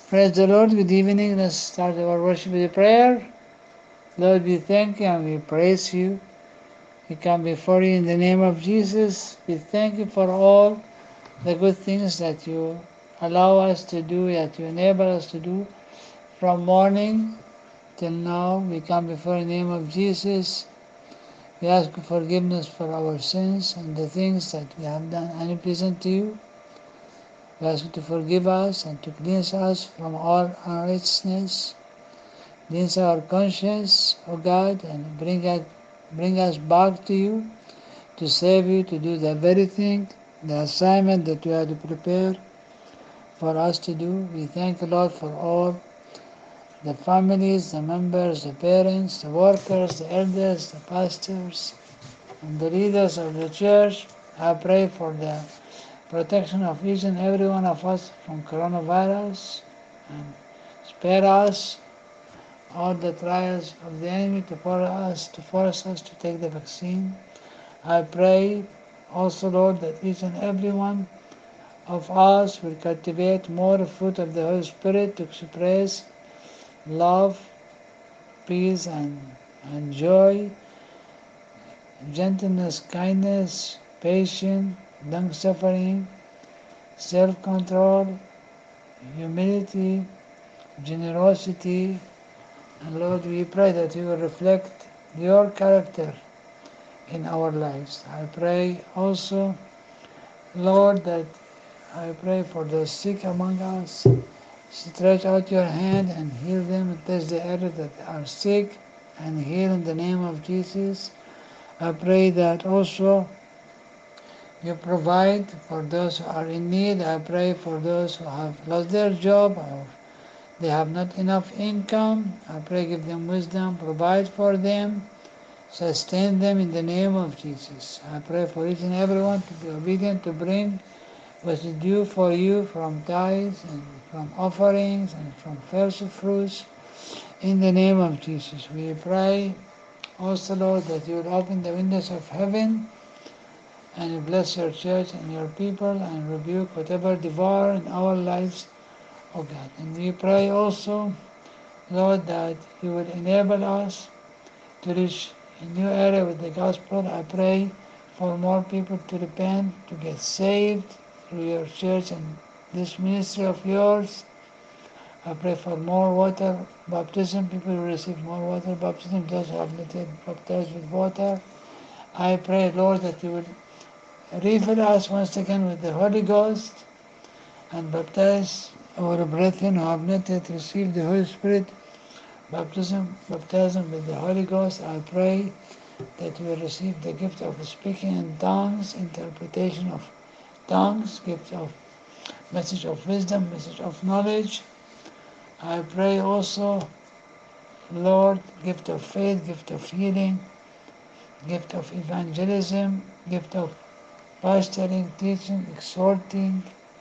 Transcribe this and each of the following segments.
Praise the Lord. Good evening. Let's start our worship with a prayer. Lord, we thank you and we praise you. We come before you in the name of Jesus. We thank you for all the good things that you allow us to do, that you enable us to do. From morning till now, we come before you in the name of Jesus. We ask for forgiveness for our sins and the things that we have done unpleasant to you. We ask you to forgive us and to cleanse us from all unrighteousness. Cleanse our conscience, O God, and bring us back to you, to save you, to do the very thing, the assignment that you had to prepare for us to do. We thank the Lord for all the families, the members, the parents, the workers, the elders, the pastors, and the leaders of the church. I pray for the protection of each and every one of us from coronavirus, and spare us all the trials of the enemy to force us to take the vaccine. I pray also, Lord, that each and every one of us will cultivate more fruit of the Holy Spirit to express love, peace, and joy, gentleness, kindness, patience, long-suffering, self-control, humility, generosity. And Lord, we pray that you will reflect your character in our lives. I pray also, Lord, that I pray for the sick among us. Stretch out your hand and heal them and touch the area that are sick and heal in the name of Jesus. I pray that also you provide for those who are in need. I pray for those who have lost their job or they have not enough income. I pray give them wisdom, provide for them, sustain them in the name of Jesus. I pray for each and everyone to be obedient, to bring what is due for you from tithes and from offerings and from first fruits in the name of Jesus. We pray also, Lord, that you will open the windows of heaven and you bless your church and your people and rebuke whatever devour in our lives, O God. And we pray also, Lord, that you will enable us to reach a new area with the gospel. I pray for more people to repent, to get saved through your church and this ministry of yours. I pray for more water baptism. People will receive more water baptism, those who have not yet baptized with water. I pray, Lord, that you will refill us once again with the Holy Ghost and baptize our brethren who have not yet received the Holy Spirit baptism with the Holy Ghost. I pray that we will receive the gift of speaking in tongues, interpretation of tongues, gift of message of wisdom, message of knowledge. I pray also, Lord, gift of faith, gift of healing, gift of evangelism, gift of pastoring, teaching, exhorting.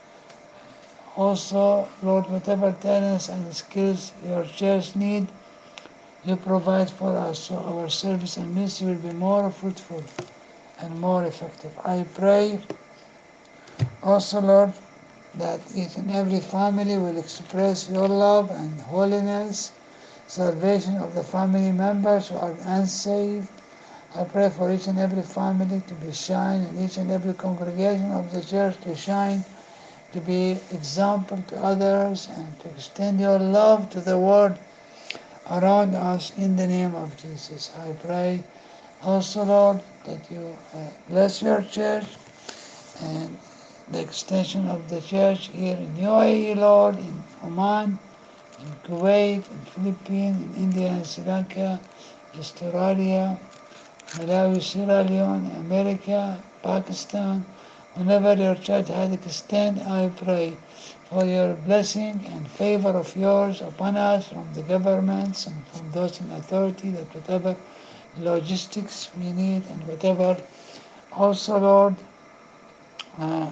Also, Lord, whatever talents and skills your church need, you provide for us so our service and ministry will be more fruitful and more effective. I pray also, Lord, that each and every family will express your love and holiness, salvation of the family members who are unsaved. I pray for each and every family to be shine, and each and every congregation of the church to shine, to be example to others, and to extend your love to the world around us in the name of Jesus. I pray also, Lord, that you bless your church and the extension of the church here in UAE, Lord, in Oman, in Kuwait, in Philippines, in India and Sri Lanka, Australia, Malawi, Sierra Leone, America, Pakistan. Whenever your church has extended, I pray for your blessing and favor of yours upon us from the governments and from those in authority, that whatever logistics we need and whatever also, Lord, uh,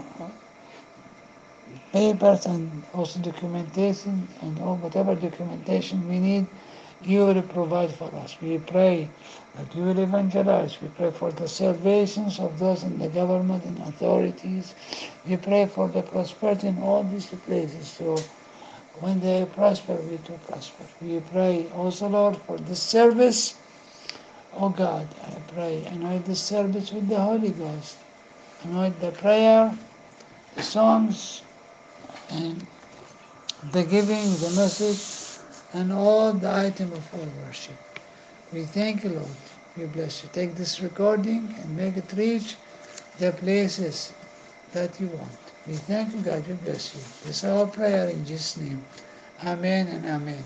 papers and also documentation and all whatever documentation we need, you will provide for us. We pray that you will evangelize. We pray for the salvations of those in the government and authorities. We pray for the prosperity in all these places. So When they prosper, we too prosper. We pray also, Lord, for this service. Oh God, I pray, anoint this service with the Holy Ghost. Anoint the prayer, the songs, and the giving, the message, and all the item of our worship. We thank you, Lord. We bless you. Take this recording and make it reach the places that you want. We thank you, God. We bless you. This is our prayer in Jesus' name. Amen and amen.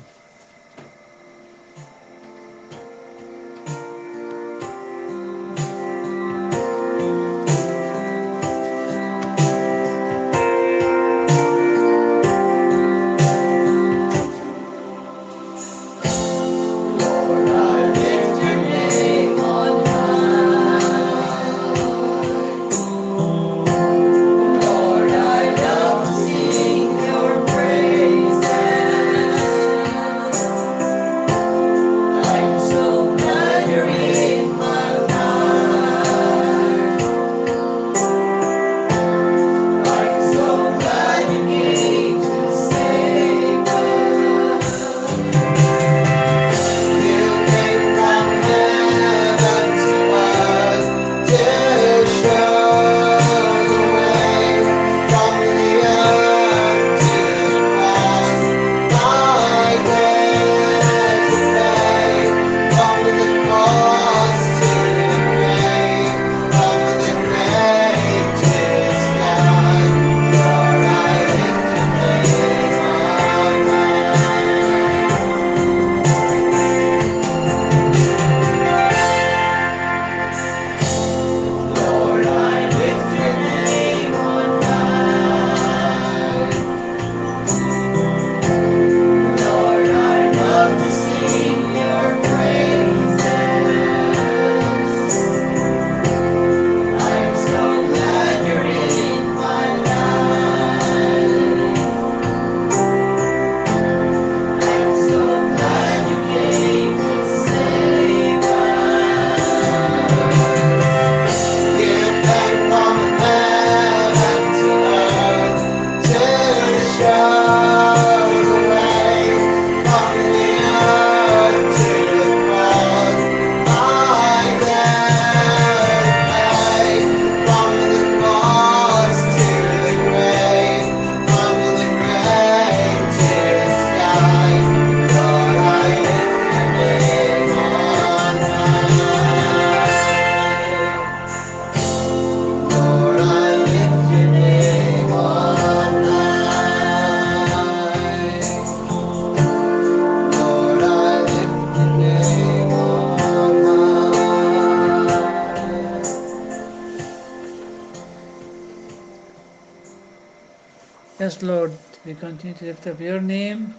Yes, Lord, we continue to lift up your name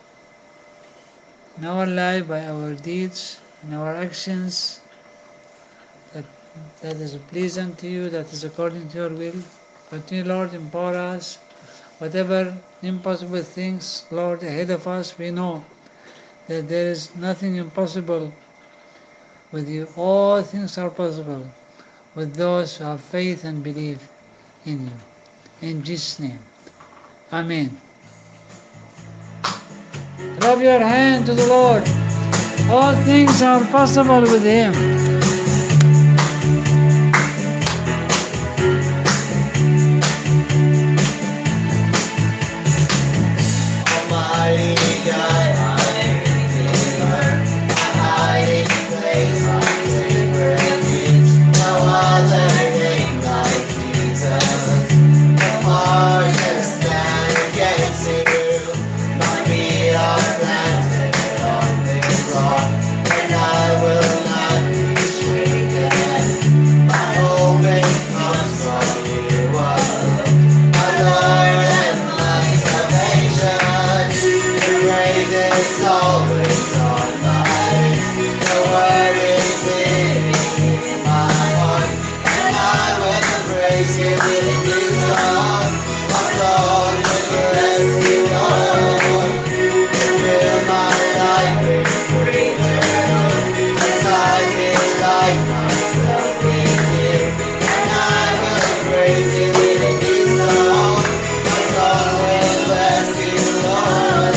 in our life by our deeds, in our actions, that is pleasing to you, that is according to your will. Continue, Lord, empower us. Whatever impossible things, Lord, ahead of us, we know that there is nothing impossible with you. All things are possible with those who have faith and believe in you. In Jesus' name. Amen. Clap your hand to the Lord. All things are possible with Him. Almighty God, my Redeemer, a hiding place, my safe refuge. No other name like Jesus. No heart can stand against you. My feet are planted on this rock, and I will not be shaken. My hope comes from you alone, my Lord and my salvation. Your grace is always on my lips. Your word is living in my heart, and I will praise you with a new song. My soul will bless you, Lord. You fill my life with freedom. As I delight myself in you, and I will praise you with a new song. My soul will bless you, Lord.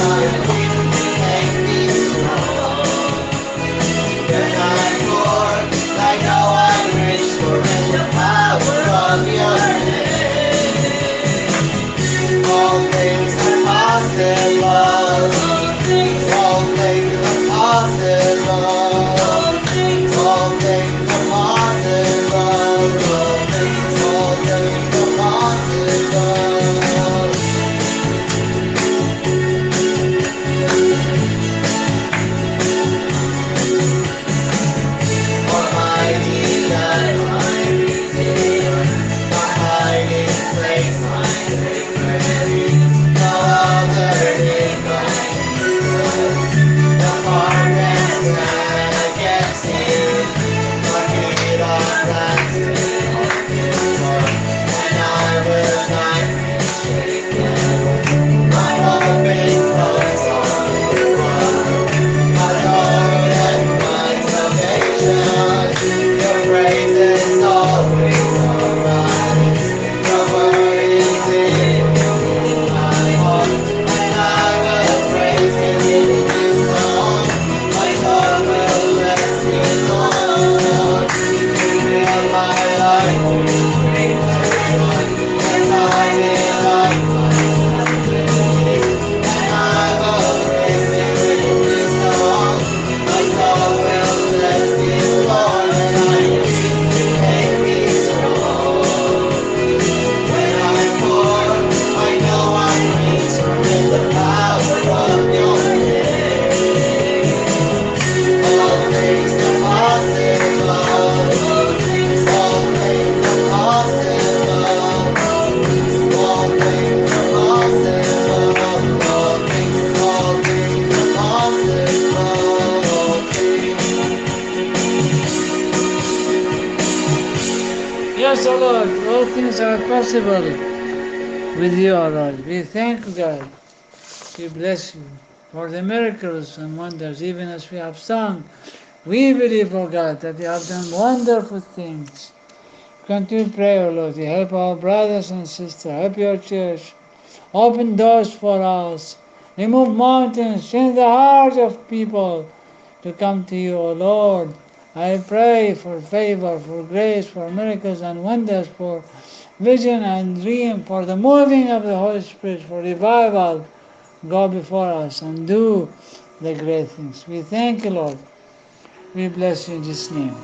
God, all things are possible with you, O Lord. We thank you, God. We bless you for the miracles and wonders, even as we have sung. We believe, O God, that you have done wonderful things. Continue to pray, O Lord, to help our brothers and sisters, help your church, open doors for us, remove mountains, change the hearts of people to come to you, O Lord. I pray for favor, for grace, for miracles and wonders, for vision and dream, for the moving of the Holy Spirit, for revival. Go before us and do the great things. We thank you, Lord. We bless you in Jesus' name.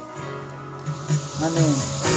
Amen.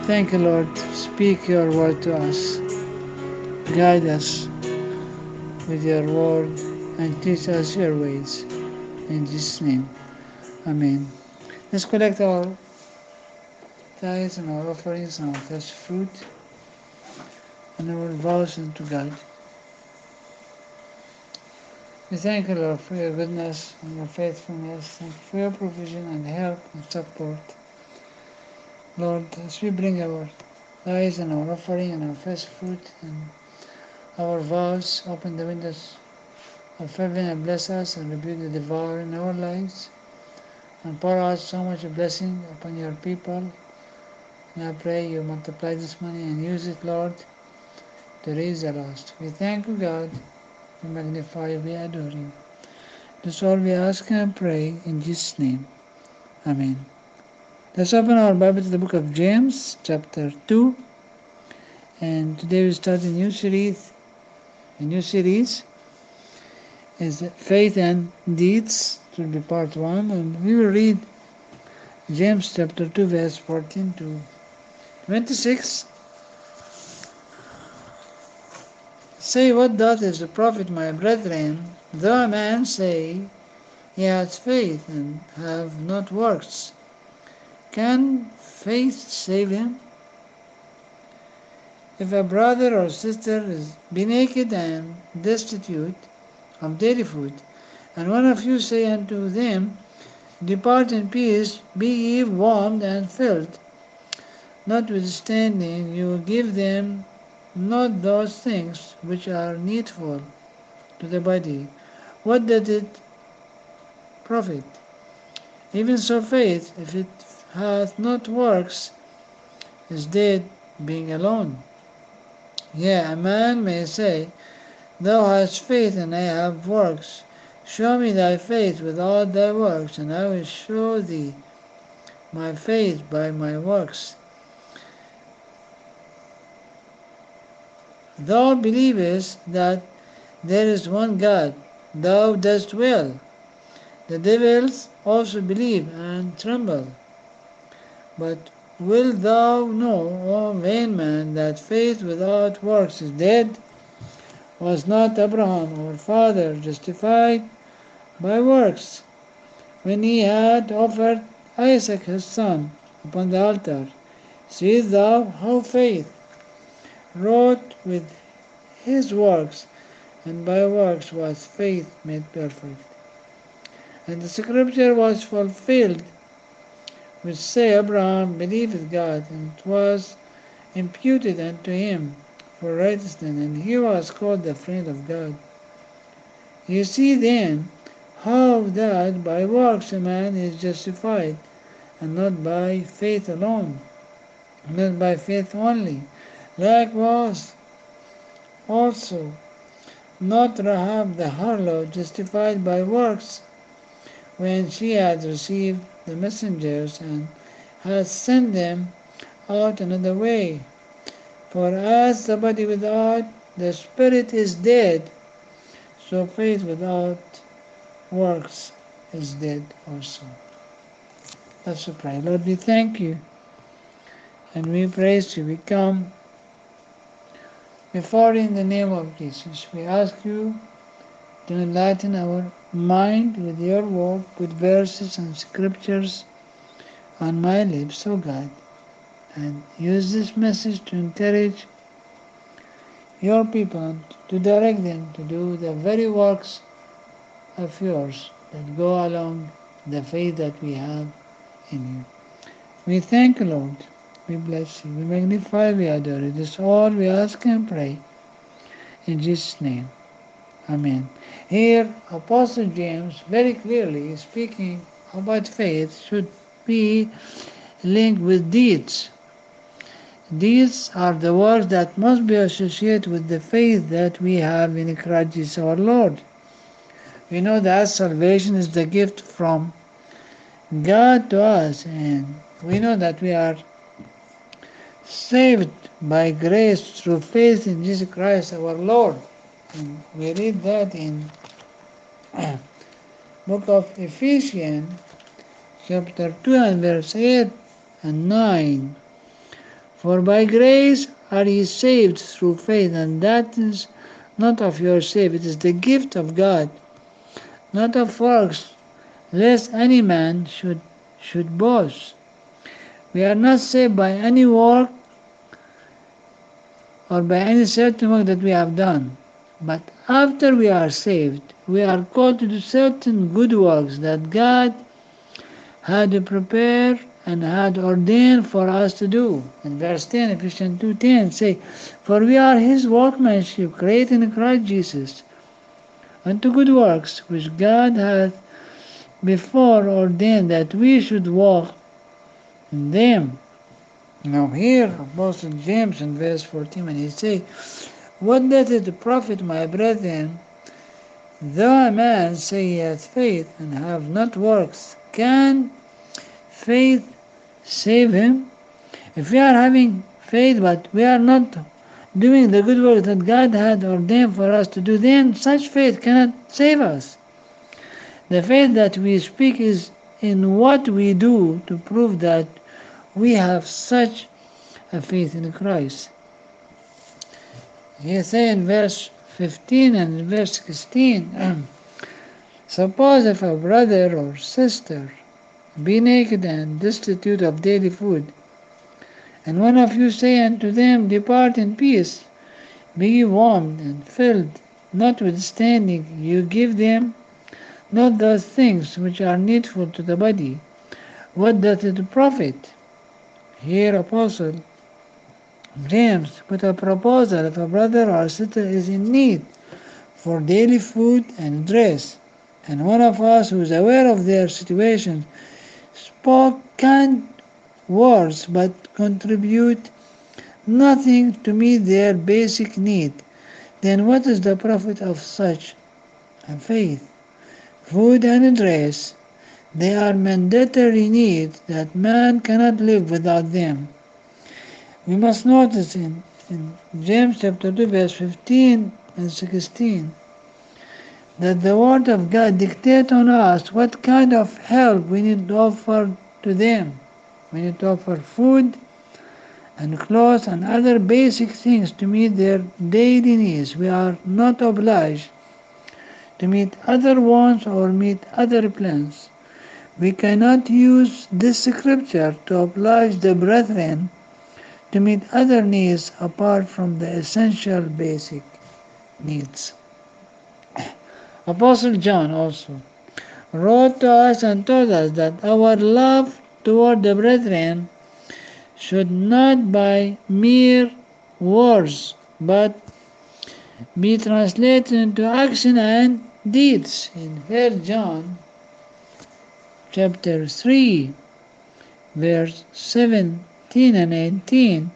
thank you, Lord. Speak your word to us. Guide us with your word and teach us your ways. In Jesus' name, Amen. Let's collect our tithes and our offerings and our first fruit and our vows unto God. We thank you, Lord, for your goodness and your faithfulness. Thank you for your provision and help and support. Lord, as we bring our tithes and our offering and our first fruit and our vows, open the windows of heaven and bless us and rebuke the devourer in our lives and pour out so much blessing upon your people. And I pray you multiply this money and use it, Lord, to raise the lost. We thank you, God. We magnify you, we adore you. This all we ask and pray in Jesus' name. Amen. Let's open our Bible to the book of James, chapter 2. And today we start a new series. A new series is Faith and Deeds. It will be part 1. And we will read James chapter 2, verse 14 to 26. Say, what doth is the profit, my brethren, though a man say he has faith and have not works? Can faith save him? If a brother or sister be naked and destitute of daily food, and one of you say unto them, depart in peace, be ye warmed and filled, notwithstanding you give them not those things which are needful to the body, what doth it profit? Even so faith, if it hath not works, is dead, being alone. Yea, a man may say, thou hast faith, and I have works. Show me thy faith without thy works, and I will show thee my faith by my works. Thou believest that there is one God, thou dost well. The devils also believe and tremble. But wilt thou know, O vain man, that faith without works is dead? Was not Abraham our father justified by works, when he had offered Isaac his son upon the altar? Seest thou how faith wrought with his works, and by works was faith made perfect. And the scripture was fulfilled, which say, Abraham believed God, and it was imputed unto him for righteousness, and he was called the friend of God. You see then how that by works a man is justified, and not by faith alone, not by faith only. Likewise also not Rahab the harlot justified by works, when she had received the messengers and had sent them out another way. For as the body without the spirit is dead, so faith without works is dead also. Let's pray. Lord, we thank you and we praise you. We come before you in the name of Jesus. We ask you to enlighten our mind with your word, put verses and scriptures on my lips, O God, and use this message to encourage your people and to direct them to do the very works of yours that go along the faith that we have in you. We thank you, Lord. We bless you. We magnify, we adore you. This all we ask and pray in Jesus' name. Amen. Here, Apostle James very clearly is speaking about faith should be linked with deeds. These are the words that must be associated with the faith that we have in Christ Jesus our Lord. We know that salvation is the gift from God to us, and we know that we are saved by grace through faith in Jesus Christ our Lord. And we read that in book of Ephesians chapter 2 and verse 8 and 9. For by grace are ye saved through faith, and that is not of yourself, it is the gift of God, not of works, lest any man should boast. We are not saved by any work or by any certain work that we have done. But after we are saved, we are called to do certain good works that God had prepared and had ordained for us to do. In verse 10, Ephesians 2:10 say, For we are his workmanship, created in Christ Jesus, unto good works, which God hath before ordained that we should walk in them. Now here, Apostle James in verse 14, when he say, What doth it profit, my brethren, though a man say he hath faith and have not works? Can faith save him? If we are having faith but we are not doing the good work that God had ordained for us to do, then such faith cannot save us. The faith that we speak is in what we do to prove that we have such a faith in Christ. He says in verse 15 and verse 16, Suppose if a brother or sister be naked and destitute of daily food, and one of you say unto them, Depart in peace, be ye warmed and filled, notwithstanding you give them not those things which are needful to the body, what doth it profit? Here Apostle James put a proposal: if a brother or sister is in need for daily food and dress, and one of us who is aware of their situation spoke kind words but contribute nothing to meet their basic need, then what is the profit of such a faith? Food and dress, they are mandatory needs that man cannot live without them. We must notice in James chapter 2 verse 15 and 16 that the Word of God dictates on us what kind of help we need to offer to them. We need to offer food and clothes and other basic things to meet their daily needs. We are not obliged to meet other wants or meet other plans. We cannot use this scripture to oblige the brethren to meet other needs apart from the essential basic needs. Apostle John also wrote to us and told us that our love toward the brethren should not by mere words but be translated into action and deeds. In 1 John chapter 3 verse 17 and 18,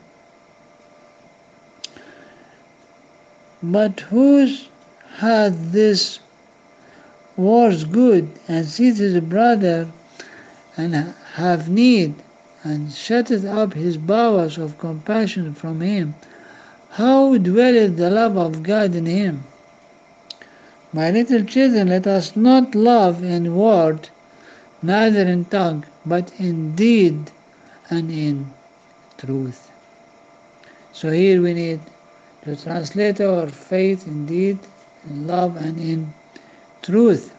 but whose hath this words good, and seeth his brother and have need, and shutteth up his bowels of compassion from him, how dwelleth the love of God in him? My little children, let us not love in word, neither in tongue, but in deed and in truth. So here we need to translate our faith in deed, in love, and in truth.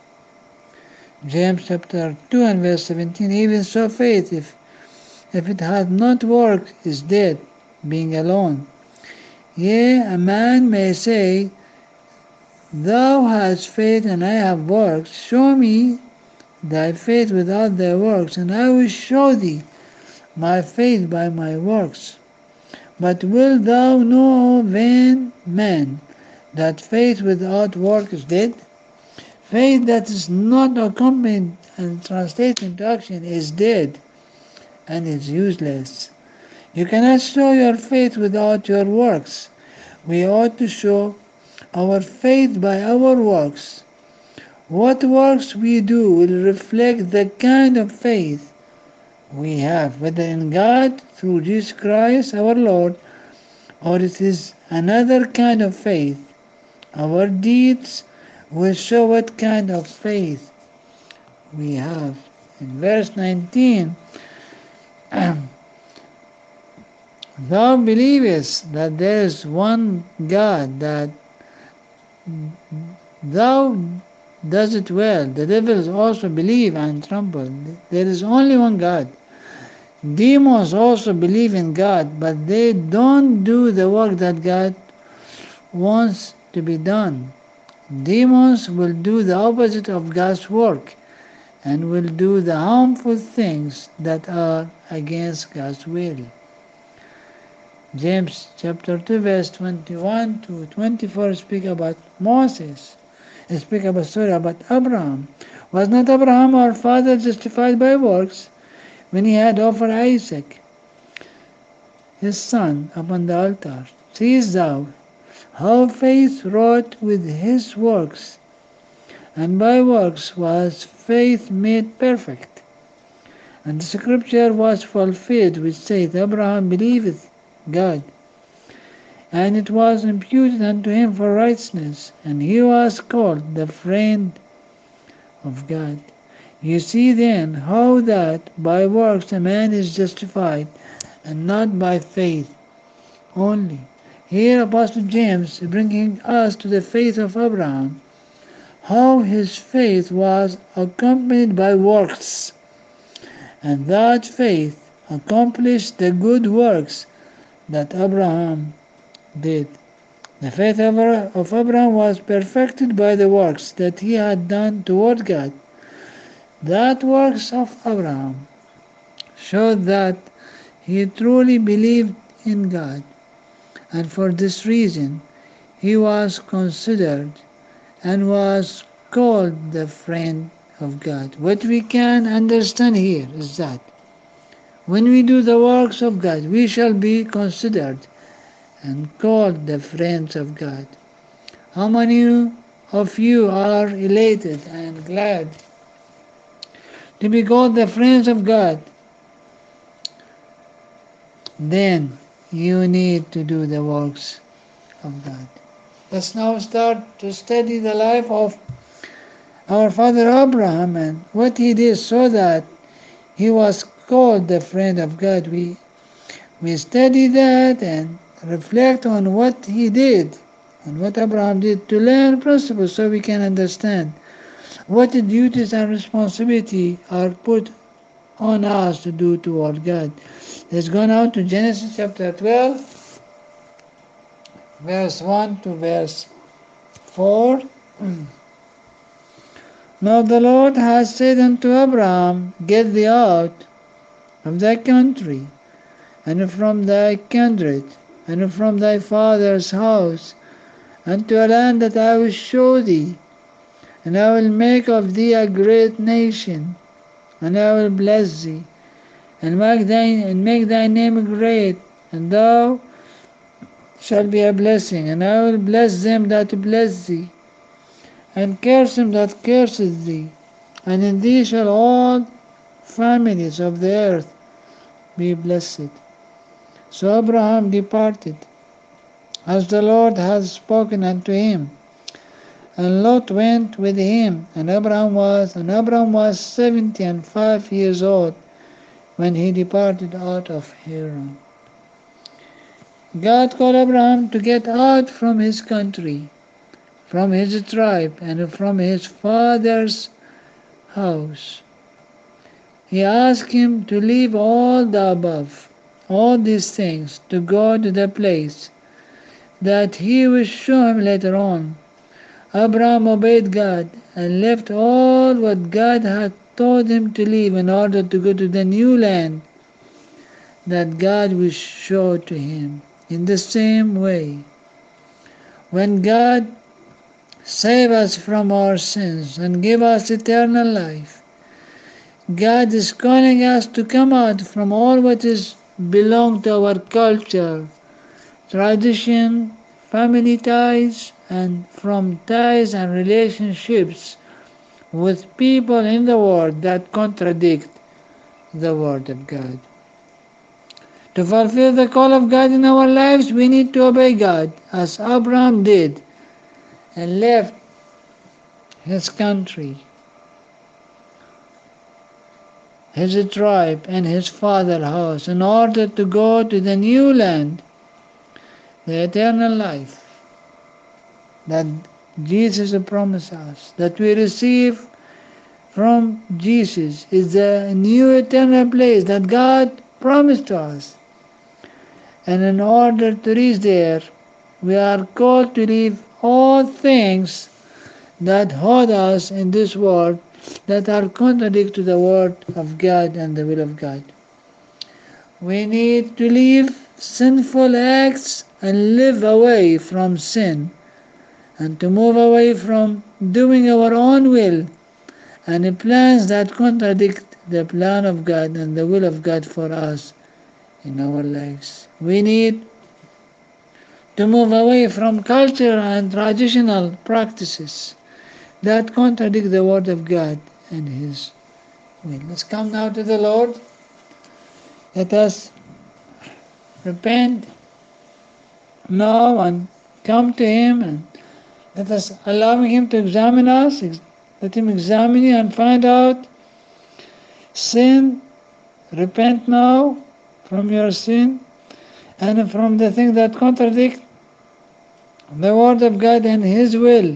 James chapter 2 and verse 17, even so faith, if it hath not worked, is dead, being alone. Yea, a man may say, Thou hast faith and I have works. Show me thy faith without thy works, and I will show thee my faith by my works. But wilt thou know, vain man, that faith without work is dead? Faith that is not accompanied and translated into action is dead and is useless. You cannot show your faith without your works. We ought to show our faith by our works. What works we do will reflect the kind of faith we have, whether in God through Jesus Christ our Lord, or it is another kind of faith. Our deeds will show what kind of faith we have. In verse 19, Thou believest that there is one God, that thou does it well. The devils also believe and tremble. There is only one God. Demons also believe in God, but they don't do the work that God wants to be done. Demons will do the opposite of God's work and will do the harmful things that are against God's will. James chapter 2 verse 21 to 24 speak about Moses. Speak about Abraham. Was not Abraham our father justified by works when he had offered Isaac, his son, upon the altar? Seest thou how faith wrought with his works, and by works was faith made perfect? And the scripture was fulfilled which saith, Abraham believed God, and it was imputed unto him for righteousness, and he was called the friend of God. You see then how that by works a man is justified, and not by faith only. Here Apostle James is bringing us to the faith of Abraham, how his faith was accompanied by works, and that faith accomplished the good works that Abraham did. The faith of Abraham was perfected by the works that he had done toward God. That works of Abraham showed that he truly believed in God, and for this reason he was considered and was called the friend of God. What we can understand here is that when we do the works of God, we shall be considered and called the friends of God. How many of you are elated and glad to be called the friends of God? Then you need to do the works of God. Let's now start to study the life of our father Abraham and what he did so that he was called the friend of God. We study that and reflect on what he did and what Abraham did to learn principles so we can understand what the duties and responsibility are put on us to do toward God. Let's go now to Genesis chapter 12, verse 1 to verse 4. Now the Lord has said unto Abraham, Get thee out of thy country, and from thy kindred, and from thy father's house, unto a land that I will show thee, and I will make of thee a great nation, and I will bless thee, and make thy name great, and thou shalt be a blessing. And I will bless them that bless thee, and curse him that curseth thee, and in thee shall all families of the earth be blessed. So Abraham departed, as the Lord had spoken unto him, and Lot went with him, and Abraham was 75 years old when he departed out of Haran. God called Abraham to get out from his country, from his tribe, and from his father's house. He asked him to leave all the above, all these things, to go to the place that he will show him later on. Abraham obeyed God and left all what God had told him to leave in order to go to the new land that God will show to him. In the same way, when God save us from our sins and give us eternal life, God is calling us to come out from all what is belong to our culture, tradition, family ties, and from ties and relationships with people in the world that contradict the Word of God. To fulfill the call of God in our lives, we need to obey God, as Abraham did, and left his country, his tribe and his father's house in order to go to the new land, the eternal life that Jesus promised us, that we receive from Jesus, is the new eternal place that God promised to us. And in order to reach there, we are called to leave all things that hold us in this world that are contrary to the word of God and the will of God. We need to leave sinful acts and live away from sin, and to move away from doing our own will and plans that contradict the plan of God and the will of God for us in our lives. We need to move away from cultural and traditional practices that contradict the Word of God and His will. Let's come now to the Lord. Let us repent now and come to Him, and let us allow Him to examine us. Let Him examine you and find out sin. Repent now from your sin and from the things that contradict the Word of God and His will.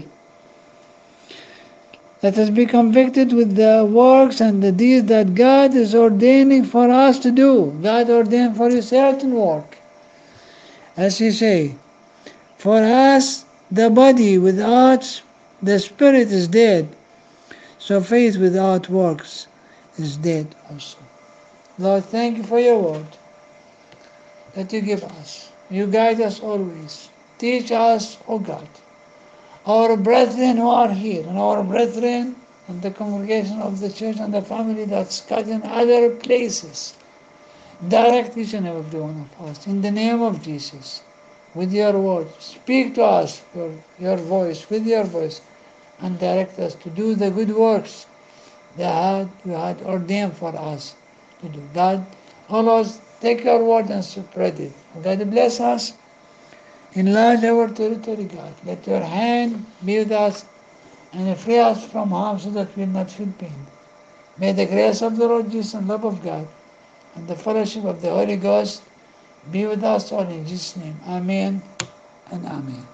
Let us be convicted with the works and the deeds that God is ordaining for us to do. God ordained for a certain work. As He say, for us the body without the spirit is dead, so faith without works is dead also. Lord, thank you for your word that you give us. You guide us always. Teach us, O God, our brethren who are here, and our brethren and the congregation of the church and the family that's got in other places. Direct each and every one of us in the name of Jesus with your word. Speak to us your voice, with your voice, and direct us to do the good works that you had ordained for us to do. God, always take your word and spread it. God bless us. Enlarge our territory, God. Let your hand be with us and free us from harm so that we will not feel pain. May the grace of the Lord Jesus and love of God and the fellowship of the Holy Ghost be with us all in Jesus' name. Amen and amen.